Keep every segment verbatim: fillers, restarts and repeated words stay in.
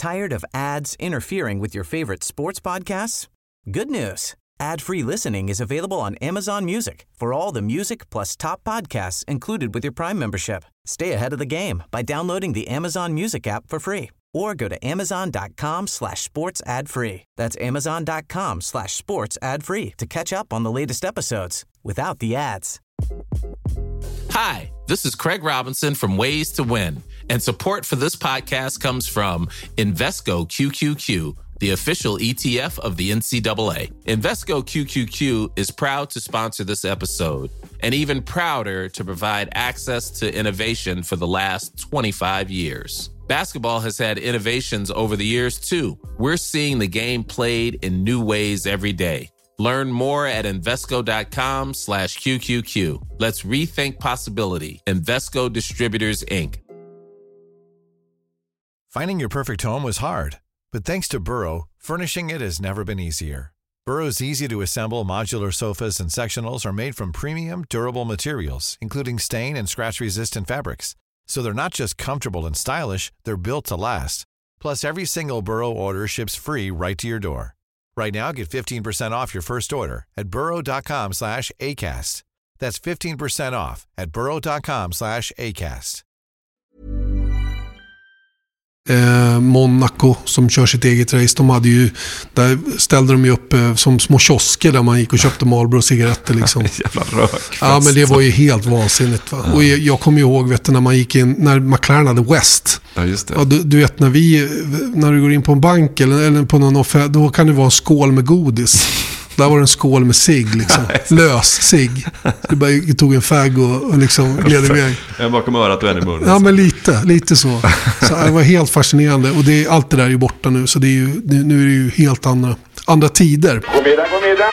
Tired of ads interfering with your favorite sports podcasts? Good news. Ad-free listening is available on Amazon Music for all the music plus top podcasts included with your Prime membership. Stay ahead of the game by downloading the Amazon Music app for free or go to amazon.com slash sports ad free. That's amazon.com slash sports ad free to catch up on the latest episodes without the ads. Hi, this is Craig Robinson from Ways to Win, and support for this podcast comes from Invesco Q Q Q, the official E T F of the N C double A. Invesco Q Q Q is proud to sponsor this episode, and even prouder to provide access to innovation for the last twenty-five years. Basketball has had innovations over the years, too. We're seeing the game played in new ways every day. Learn more at Invesco.com slash QQQ. Let's rethink possibility. Invesco Distributors, Incorporated. Finding your perfect home was hard, but thanks to Burrow, furnishing it has never been easier. Burrow's easy-to-assemble modular sofas and sectionals are made from premium, durable materials, including stain and scratch-resistant fabrics. So they're not just comfortable and stylish, they're built to last. Plus, every single Burrow order ships free right to your door. Right now, get fifteen percent off your first order at burrow.com slash ACAST. That's fifteen percent off at burrow.com slash ACAST. Eh, Monaco som kör sitt eget race, de hade ju, där ställde de ju upp eh, som små kiosker där man gick och köpte Marlboro cigaretter liksom. Jävla rök. Ja, men det var ju helt vansinnigt, va? Ja. Och jag, jag kommer ju ihåg, vet du, när man gick in, när McLaren hade West. Ja, just det. Ja, du, du vet, när vi, när du går in på en bank eller, eller på någon offert, då kan det vara en skål med godis. Där var det en skål med cigg liksom. Lös cigg. Du bara tog en fagg och, och liksom gled iväg. En bakom örat och en i munnen. Ja, men lite, lite så. Så det var helt fascinerande. Och det, allt det där är ju borta nu. Så det är ju, nu är det ju helt andra, andra tider. God middag, god middag.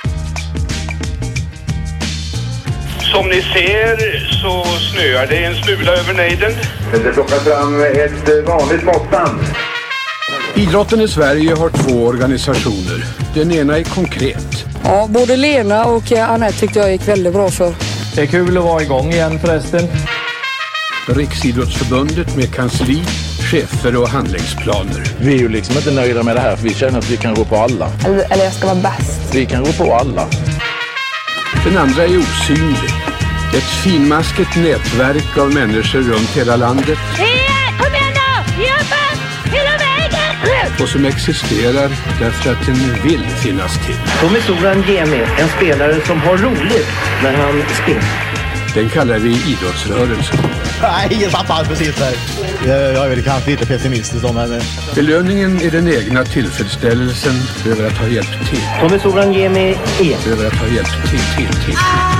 Som ni ser så snöar det en smula över nejden. Det plockar fram ett vanligt måttband. Idrotten i Sverige har två organisationer. Den ena är konkret. Ja, både Lena och Anette tyckte jag gick väldigt bra för. Det är kul att vara igång igen förresten. Riksidrottsförbundet med kansli, chefer och handlingsplaner. Vi är ju liksom inte nöjda med det här, för vi känner att vi kan gå på alla. Eller, eller jag ska vara bäst. Vi kan gå på alla. Den andra är osynlig. Ett finmaskigt nätverk av människor runt hela landet. Hej, kom igen då! Jobba! Hela vägen! Och som existerar därför att den vill finnas till. Tommy Soran Gemi, en spelare som har roligt när han spelar. Den kallar vi idrottsrörelsen. Nej, ingen tappar precis där. Jag är väl kanske lite pessimistisk om henne. Belöningen är den egna tillfredsställelsen över att ha hjälpt till. Tommy Soran Gemi är. Över att ha hjälpt till, till, till.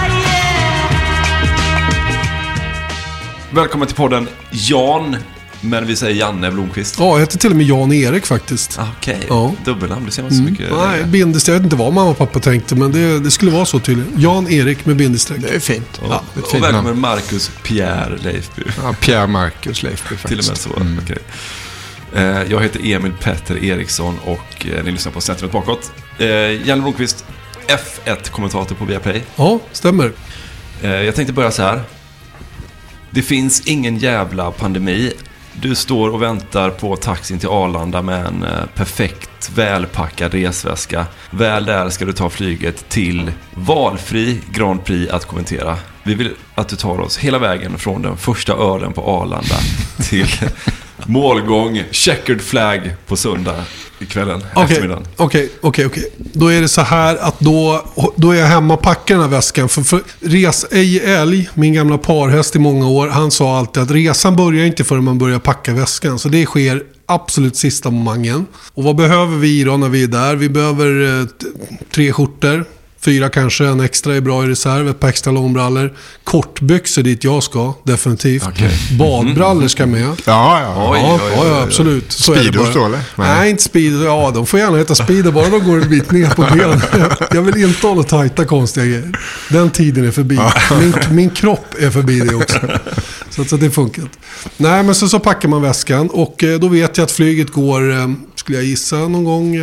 Välkommen till podden Jan, men vi säger Janne Blomqvist. Ja, jag heter till och med Jan-Erik faktiskt. Okej, okay. Ja. Dubbelnamn, det ser man så mycket. Mm. Nej, bindestreck, jag vet inte vad mamma och pappa tänkte, men det, det skulle vara så tydligen. Jan-Erik med bindestreck. Det är fint. Ja. Ja, och fint välkommen namn. Marcus Pierre Leifby. Ja, Pierre Marcus Leifby faktiskt. Till och med så, mm. okej. Okay. Jag heter Emil Petter Eriksson och ni lyssnar på Centrumet bakåt. Janne Blomqvist, F ett-kommentator på Viaplay. Ja, stämmer. Jag tänkte börja så här. Det finns ingen jävla pandemi. Du står och väntar på taxin till Arlanda med en perfekt välpackad resväska. Väl där ska du ta flyget till valfri Grand Prix att kommentera. Vi vill att du tar oss hela vägen från den första ölen på Arlanda till målgång, checkered flag på söndag i kvällen, okay, eftermiddagen. Okej, okej, okej. Då är det så här att då, då är jag hemma och packar den här väskan. För, för res ej älg, min gamla parhäst i många år, han sa alltid att resan börjar inte förrän man börjar packa väskan. Så det sker absolut sista momangen. Och vad behöver vi då när vi är där? Vi behöver eh, tre skjortor. Fyra kanske, en extra är bra i reserv, ett par extra långbrallor. Kortbyxor dit jag ska, definitivt. Okay. Badbrallor ska med. Ja, ja, oj, ja, oj, oj, ja absolut. Så Speedo står det? Nej. Nej, inte Speedo. Ja, de får gärna heta Speedo, bara de går en bit ner på benen. Jag vill inte hålla tajta konstiga grejer. Den tiden är förbi. Min, min kropp är förbi det också. Så, så det funkar. Nej, men så, så packar man väskan och då vet jag att flyget går, skulle jag gissa, någon gång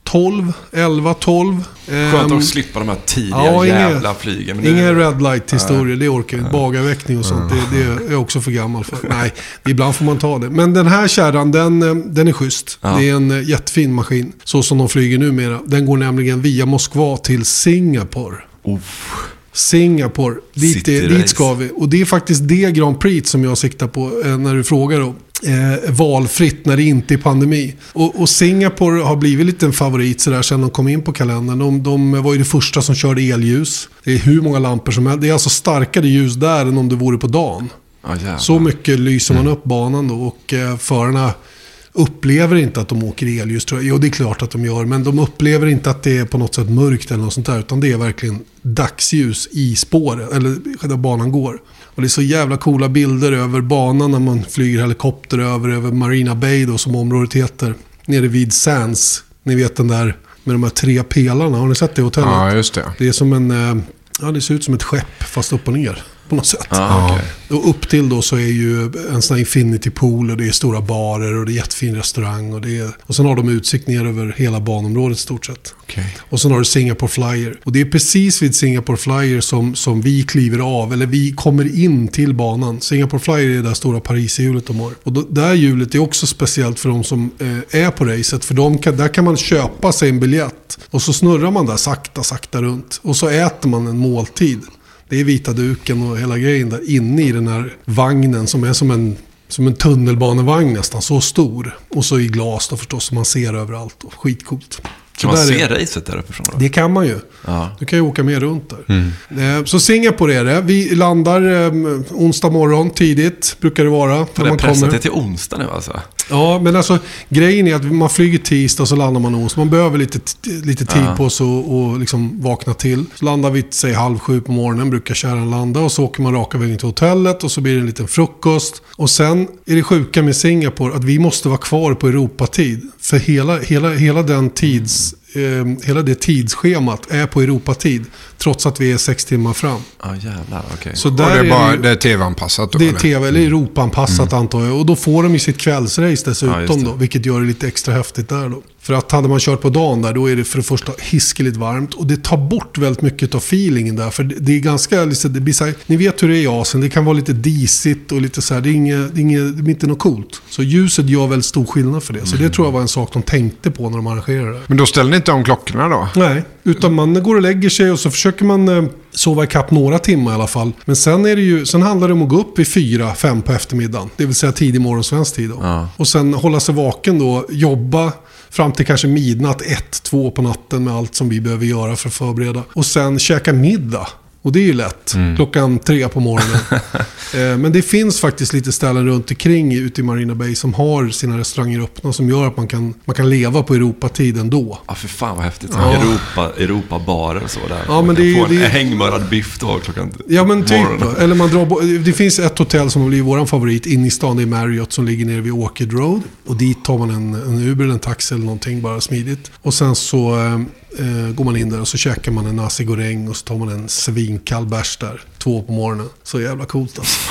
tolv, elva, tolv. Skönt att slippa de här tidiga ja, jävla inga, flygen. Men inga det... red light-historier, det orkar jag. Bagarväckning och sånt, det, det är jag också för gammal för. Nej, ibland får man ta det. Men den här kärran, den, den är schysst. Ja. Det är en jättefin maskin, så som de flyger numera. Den går nämligen via Moskva till Singapore. Uff. Singapore, dit, dit ska vi. Och det är faktiskt det Grand Prix som jag siktar på eh, när du frågar då. Eh, valfritt när det inte är pandemi. Och, och Singapore har blivit lite en favorit så där sedan de kom in på kalendern. De, de var ju det första som körde elljus. Det är hur många lampor som helst. Det är alltså starkare ljus där än om det vore på dagen. Ah, så mycket lyser man upp banan då. Och eh, förarna upplever inte att de åker elljus, tror jag. Jo, det är klart att de gör, men de upplever inte att det är på något sätt mörkt eller något sånt där, utan det är verkligen dagsljus i spåret, eller där banan går. Och det är så jävla coola bilder över banan när man flyger helikopter över, över Marina Bay då, som området heter, nere vid Sands. Ni vet den där med de här tre pelarna, har ni sett det hotellet? Ja, just det. Det är som en, ja, det ser ut som ett skepp fast upp och ner på något sätt. Ah, okay. Och upp till då så är ju en sån här infinity pool och det är stora barer och det är jättefin restaurang och det är, och sen har de utsikt ner över hela banområdet stort sett. Okay. Och sen har du Singapore Flyer. Och det är precis vid Singapore Flyer som, som vi kliver av, eller vi kommer in till banan. Singapore Flyer är det där stora Paris-hjulet de har. Och då, det här hjulet är också speciellt för de som eh, är på racet, för de kan, där kan man köpa sig en biljett och så snurrar man där sakta, sakta runt och så äter man en måltid. Det är vita duken och hela grejen där inne i den här vagnen som är som en, som en tunnelbanevagn nästan, så stor. Och så i glas då förstås, som man ser överallt och skitcoolt. Kan man se racet där uppifrån då? Det kan man ju. Ja. Du kan ju åka med runt där. Mm. Eh, så Singapore är det. Vi landar eh, onsdag morgon tidigt, brukar det vara. För det är pressat det till onsdag nu alltså? Ja, men alltså grejen är att man flyger tisdag och så landar man onsdag. Man behöver lite, lite tid ja. på sig och, och liksom vakna till. Så landar vi, säg halv sju på morgonen, brukar kärran landa. Och så åker man raka vägen till hotellet och så blir det en liten frukost. Och sen är det sjuka med Singapore att vi måste vara kvar på Europatid. För hela, hela, hela den tids... hela det tidsschemat är på Europatid, trots att vi är sex timmar fram. Ja, ah, jävlar, okej. Okay. Så där och det är, bara, är det är tv-anpassat då? Det är tv, eller Europa-anpassat mm. antar jag. Och då får de ju sitt kvällsrace dessutom ja, då, vilket gör det lite extra häftigt där då. För att hade man kört på dagen där, då är det för det första hiskeligt varmt. Och det tar bort väldigt mycket av feelingen där. För det är ganska, liksom, det blir så här, ni vet hur det är i Asien. Det kan vara lite disigt och lite så här, det är, inget, det är, inget, det är inte något coolt. Så ljuset gör väldigt stor skillnad för det. Så mm. det tror jag var en sak de tänkte på när de arrangerade det. Men då ställer ni inte om klockorna då? Nej, utan man går och lägger sig och så försöker man eh, sova i kapp några timmar i alla fall. Men sen är det ju, sen handlar det om att gå upp vid fyra, fem på eftermiddagen. Det vill säga tidig morgon svensk tid då. Ja. Och sen hålla sig vaken då, jobba fram till kanske midnatt, ett, två på natten med allt som vi behöver göra för att förbereda. Och sen käka middag. Och det är ju lätt. Mm. Klockan tre på morgonen. eh, men det finns faktiskt lite ställen runt omkring ute i Marina Bay som har sina restauranger öppna, som gör att man kan, man kan leva på Europatiden då. Ja, för fan vad häftigt. Ja. Europa, Europa-barer och så där. Ja, man men kan det, få det, en hängmörad biff då klockan Ja, men typ. morgonen. Eller man drar, det finns ett hotell som blir vår favorit inne i stan. Det är Marriott som ligger nere vid Orchid Road. Och dit tar man en, en Uber eller en taxi eller någonting, bara smidigt. Och sen så... Eh, Uh, går man in där och så käkar man en nasi goreng och så tar man en svinkall bärs där två på morgonen. Så jävla coolt alltså.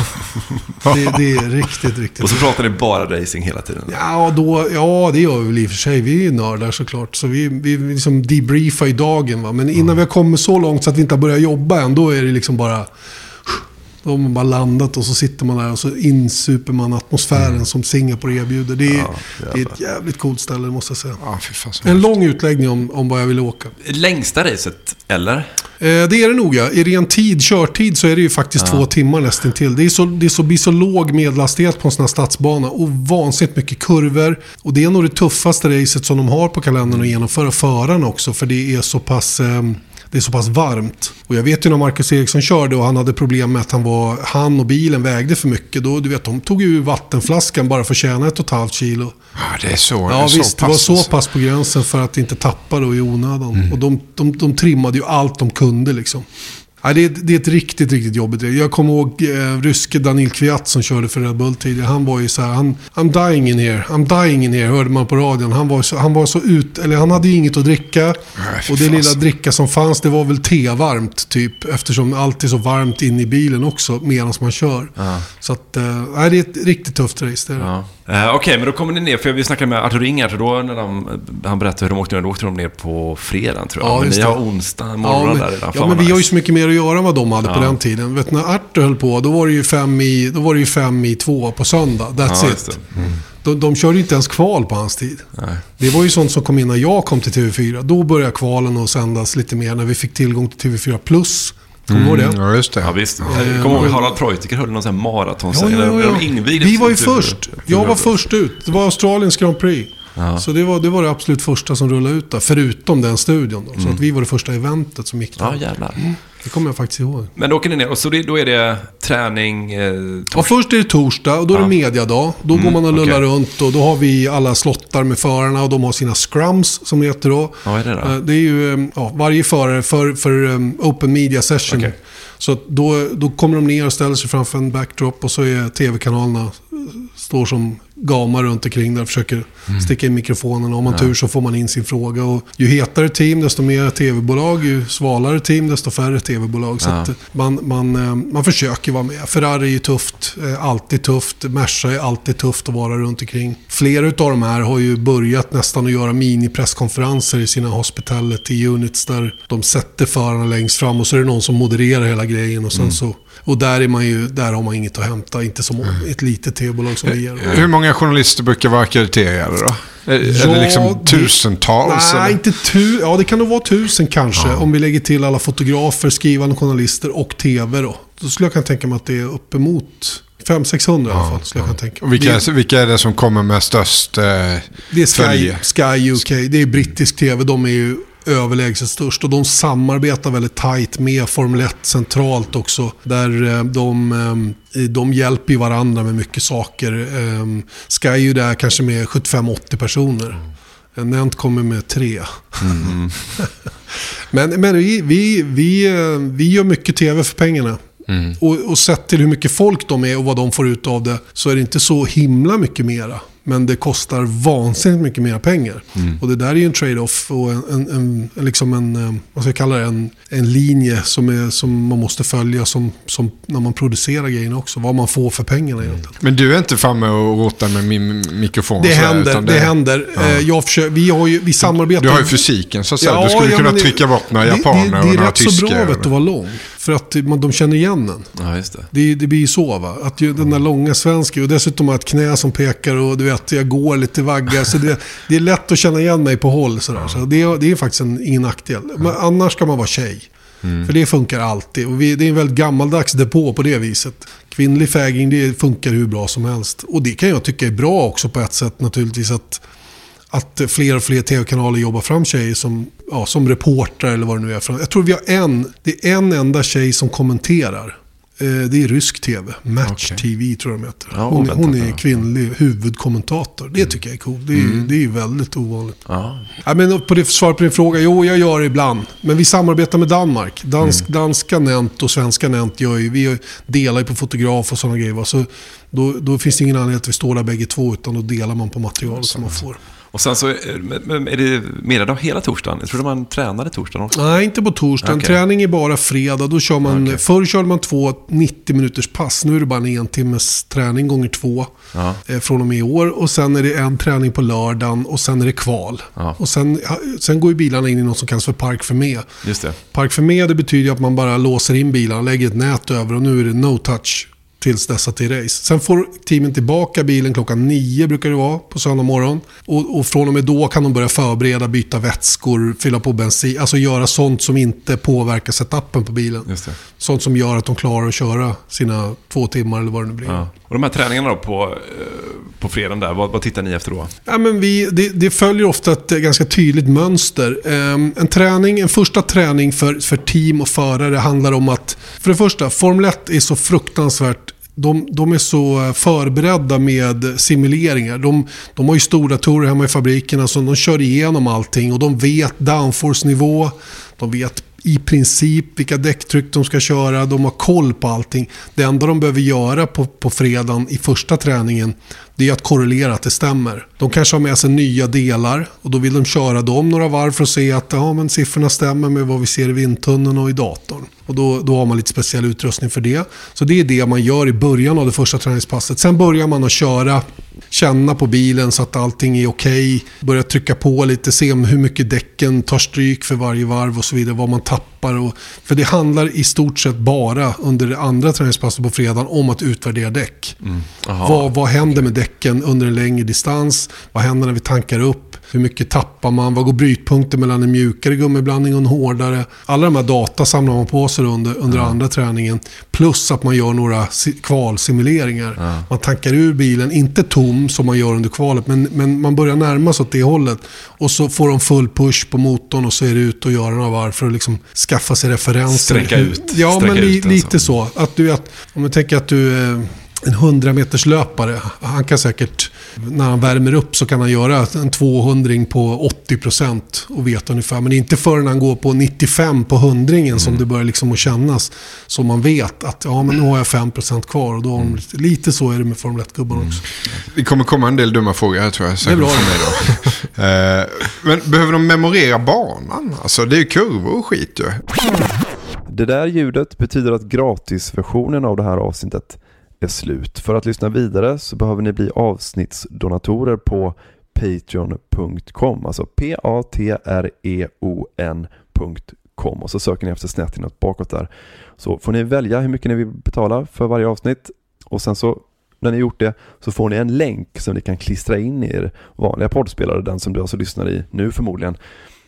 det, det är riktigt, riktigt. Och så pratar ni bara racing hela tiden? Ja, då, ja det gör vi väl i och för sig. Vi är nördar såklart. Så vi, vi liksom debriefar i dagen. Va? Men innan mm. vi har kommit så långt så att vi inte har börjat jobba än, då är det liksom bara... Då har man bara landat och så sitter man där och så insuper man atmosfären mm. som Singapore erbjuder. Det är, ja, det är ett jävligt coolt ställe, måste jag säga. Ja, fy fan, en lång utläggning om, om vad jag ville åka. Längsta racet, eller? Eh, det är det nog, ja. I ren tid, körtid, så är det ju faktiskt ja. två timmar nästan till. Det är så, det är så, blir så låg medelhastighet på en sån här stadsbana och vansinnigt mycket kurvor. Och det är nog det tuffaste racet som de har på kalendern att genomföra förarna också, för det är så pass... Eh, Det är så pass varmt. Och jag vet ju när Marcus Eriksson körde och han hade problem med att han, var, han och bilen vägde för mycket. Då, du vet, de tog ju vattenflaskan bara för att tjäna ett och ett halvt kilo. Ja, det är så. Ja, det är visst. Så det var så pass på gränsen för att inte tappa då i onödan. Mm. Och de, de, de trimmade ju allt de kunde liksom. Ja, det, är, det är ett riktigt, riktigt jobbigt. Jag kommer ihåg eh, ryske Daniil Kvyat som körde för Red Bull tidigare. Han var ju så här, han, I'm dying in here, I'm dying in here, hörde man på radion. Han var så, han var så ut, eller han hade ju inget att dricka. Nej, och det lilla dricka som fanns, det var väl tevarmt typ. Eftersom allt är så varmt in i bilen också medan man kör. Ja. Så att, eh, det är ett riktigt tufft race. Det är det. Ja. Okej, okay, men då kommer ni ner, för vi snackade med Arthur Ring här, då när de, han berättade hur de åkte ner, då åkte de ner på fredagen tror jag. Ja, men ni har onsdag morgon ja, men, där redan. Ja, men vi har ju så mycket mer att göra än vad de hade ja. på den tiden. Vet, när Arthur höll på, då var det ju fem i, då var det ju fem i två på söndag. That's ja, it. Mm. De, de körde ju inte ens kval på hans tid. Nej. Det var ju sånt som kom in när jag kom till T V fyra. Då började kvalen att sändas lite mer när vi fick tillgång till T V fyra plus. Kommer mm, det? Ja, just det. Ja, visst. Jag kommer ihåg Harald Treutiger höll någon sån här maraton. Ja, ja, ja. De vi var ju först. Jag var först ut. Det var Australiens Grand Prix. Ja. Så det var, det var det absolut första som rullade ut där. Förutom den studion. Då. Så mm. att vi var det första eventet som gick där. Ja, jävlar. Mm. Det kommer jag faktiskt ihåg. Men då åker ni ner och så det, då är det träning eh, ja, först är det torsdag och då är det ja. mediadag. Då mm, går man och lullar okay. runt och då har vi alla slottar med förarna och de har sina scrums som det heter då. Ja, är det då? Det är ju ja, varje förare för, för um, open media session. Okay. Så då, då kommer de ner och ställer sig framför en backdrop och så är tv-kanalerna står som gamar runt omkring där och försöker mm. sticka in mikrofonen. Om man ja. tur så får man in sin fråga. Och ju hetare team, desto mer tv-bolag. Ju svalare team, desto färre tv-bolag. Så ja. att man, man, man försöker vara med. Ferrari är ju tufft, alltid tufft. Merca är alltid tufft att vara runt omkring. Flera av de här har ju börjat nästan att göra mini-presskonferenser i sina hospitality units där de sätter förarna längst fram och så är det någon som modererar hela grejen och sen mm. så och där är man ju där har man inget att hämta, inte som mm. ett litet tv-bolag som vi gör. Hur många journalister brukar vara ackrediterade då? Är, ja, är det liksom tusentals? Nej, eller? inte tu, ja det kan nog vara tusen kanske ja. om vi lägger till alla fotografer, skrivande journalister och tv då. Då skulle jag kunna tänka mig att det är uppemot fem sexhundra ja, i alla fall skulle ja. jag kunna tänka. Och vilka, är, vilka är det som kommer med störst eh, det är Sky, Sky U K, det är brittisk tv, de är ju överlägset störst och de samarbetar väldigt tajt med Formel ett centralt också där de, de hjälper varandra med mycket saker. Sky är ju där kanske med sjuttiofem åttio personer. Nent kommer med tre. Mm. men men vi, vi, vi, vi gör mycket tv för pengarna. Mm. Och, och sett till hur mycket folk de är och vad de får ut av det så är det inte så himla mycket mera. Men det kostar vansinnigt mycket mer pengar. Mm. Och det där är ju en trade-off och en, en, en, liksom en, vad ska jag kalla det, en, en linje som, är, som man måste följa som, som när man producerar grejerna också. Vad man får för pengarna egentligen. Men du är inte framme och rotar med min mikrofon? Det händer, där, det, det händer. Ja. Jag försöker, vi, har ju, vi samarbetar... Du har ju fysiken så att säga. Ja, du skulle ja, kunna trycka bort några japaner det, det, och några några tyskar. Det är rätt så bra att vara lång. För att man, de känner igen den. Ja, just det. Det, det blir ju så va. Att ju, den där långa svenska och dessutom har ett knä som pekar och du vet, jag går lite vaggar. Så det, det är lätt att känna igen mig på håll. Sådär. Så det, det är faktiskt en, ingen nackdel. Men annars ska man vara tjej. Mm. För det funkar alltid. Och vi, det är en väldigt gammaldags depå på det viset. Kvinnlig fägring, det funkar hur bra som helst. Och det kan jag tycka är bra också på ett sätt naturligtvis att att fler och fler tv-kanaler jobbar fram tjejer som, ja, som reportrar eller vad det nu är. Jag tror vi har en, det är en enda tjej som kommenterar. Det är rysk tv. Match okay. T V tror jag de heter. Ja, hon, hon är kvinnlig huvudkommentator. Det tycker jag är coolt. Det är, mm. det är väldigt ovanligt. Ja. Ja, men på det, svar på din fråga, jo jag gör det ibland. Men vi samarbetar med Danmark. Dansk, mm. Danska Nent och svenska Nent gör ju, vi delar ju på fotograf och sådana grejer. Så då, då finns det ingen anledning att vi står där bägge två utan då delar man på materialet som man får. Och sen så är det mediedag hela torsdagen. Jag tror man tränade torsdagen också. Nej, inte på torsdagen. Okay. Träning är bara fredag. Då kör man, okay. Förr körde man två nittio minuters pass. Nu är det bara en timmes träning gånger två. Ja. Eh, från och med i år. Och sen är det en träning på lördagen. Och sen är det kval. Ja. Och sen, sen går ju bilarna in i något som kallas för park för med. Just det. Park för med, det betyder att man bara låser in bilarna. Lägger ett nät över och nu är det no touch. Tills dessa till race. Sen får teamen tillbaka bilen klockan nio brukar det vara på söndag morgon. Och, och från och med då kan de börja förbereda, byta vätskor, fylla på bensin. Alltså göra sånt som inte påverkar setupen på bilen. Just det. Sånt som gör att de klarar att köra sina två timmar eller vad det nu blir. Ja. Och de här träningarna då på, på fredagen där, vad, vad tittar ni efter då? Ja, men vi, det, det följer ofta ett ganska tydligt mönster. Um, en träning, en första träning för, för team och förare handlar om att, för det första, Formel ett är så fruktansvärt De, de är så förberedda med simuleringar. De, de har ju stora datorer hemma i fabrikerna så de kör igenom allting och de vet downforce-nivå. De vet i princip vilka däcktryck de ska köra. De har koll på allting. Det enda de behöver göra på, på fredagen i första träningen, det är att korrelera att det stämmer. De kanske har med sig nya delar och då vill de köra dem några varv för att se att ja, men siffrorna stämmer med vad vi ser i vindtunneln och i datorn. Och då, då har man lite speciell utrustning för det. Så det är det man gör i början av det första träningspasset. Sen börjar man att köra känna på bilen så att allting är okej. Börja trycka på lite, se hur mycket däcken tar stryk för varje varv och så vidare, vad man tappar. Och, för det handlar i stort sett bara under det andra träningspasset på fredagen om att utvärdera däck. Mm. Vad, vad händer med däcken under en längre distans? Vad händer när vi tankar upp? Hur mycket tappar man? Vad går brytpunkter mellan en mjukare gummiblandning och en hårdare? Alla de här data samlar man på sig under, under mm. andra träningen. Plus att man gör några kvalsimuleringar. Mm. Man tankar ur bilen, inte tom som man gör under kvalet, men, men man börjar närma sig åt det hållet. Och så får de full push på motorn och så är det ut och göra några varv för att liksom skaffa sig referenser. Sträcka ut. Ja, Sträcka men li, ut lite så. Att du, att, om du tänker att du är en hundra meters löpare, han kan säkert, när han värmer upp så kan han göra en tvåhundring på åttio procent och veta ungefär. Men det är inte förrän han går på nittiofem på hundringen mm. som det börjar liksom att kännas. Så man vet att ja, men nu har jag fem procent kvar. Och då mm. lite, lite så är det med Formel ett-gubbarna också. Det kommer komma en del dumma frågor här, tror jag. Det är bra. För mig då. Men behöver de memorera banan? Alltså det är ju kurvor och skit ju. Det där ljudet betyder att gratisversionen av det här avsnittet är slut. För att lyssna vidare så behöver ni bli avsnittsdonatorer på patreon punkt com, alltså p a t r e o n punkt com, och så söker ni efter snett inåt bakåt där. Så får ni välja hur mycket ni vill betala för varje avsnitt, och sen så när ni gjort det så får ni en länk som ni kan klistra in i er vanliga poddspelare, den som du alltså lyssnar i nu förmodligen,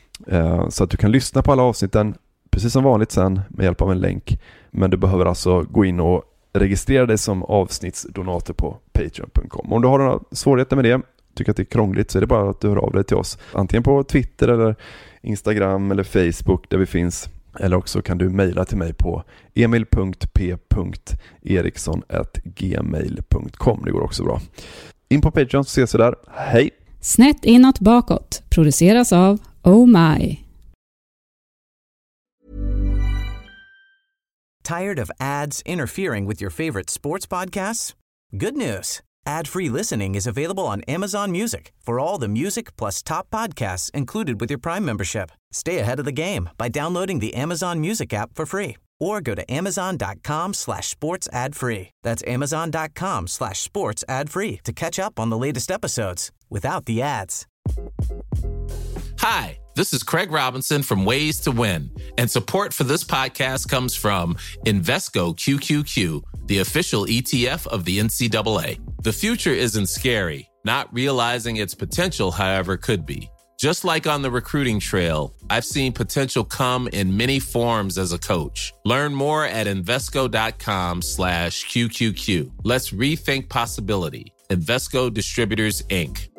så att du kan lyssna på alla avsnitten precis som vanligt sen med hjälp av en länk. Men du behöver alltså gå in och registrera dig som avsnittsdonator på patreon punkt com. Om du har några svårigheter med det, tycker att det är krångligt, så är det bara att du hör av dig till oss. Antingen på Twitter eller Instagram eller Facebook där vi finns. Eller också kan du mejla till mig på emil punkt p punkt eriksson at gmail punkt com. Det går också bra. In på Patreon så ses vi där. Hej! Snett inåt bakåt produceras av Oh My. Tired of ads interfering with your favorite sports podcasts? Good news. Ad-free listening is available on Amazon Music for all the music plus top podcasts included with your Prime membership. Stay ahead of the game by downloading the Amazon Music app for free or go to amazon.com slash sports ad free. That's amazon.com slash sports ad free to catch up on the latest episodes without the ads. Hi, this is Craig Robinson from Ways to Win, and support for this podcast comes from Invesco Q Q Q, the official E T F of the N C double A. The future isn't scary. Not realizing its potential, however, could be. Just like on the recruiting trail, I've seen potential come in many forms as a coach. Learn more at Invesco.com slash QQQ. Let's rethink possibility. Invesco Distributors, Incorporated.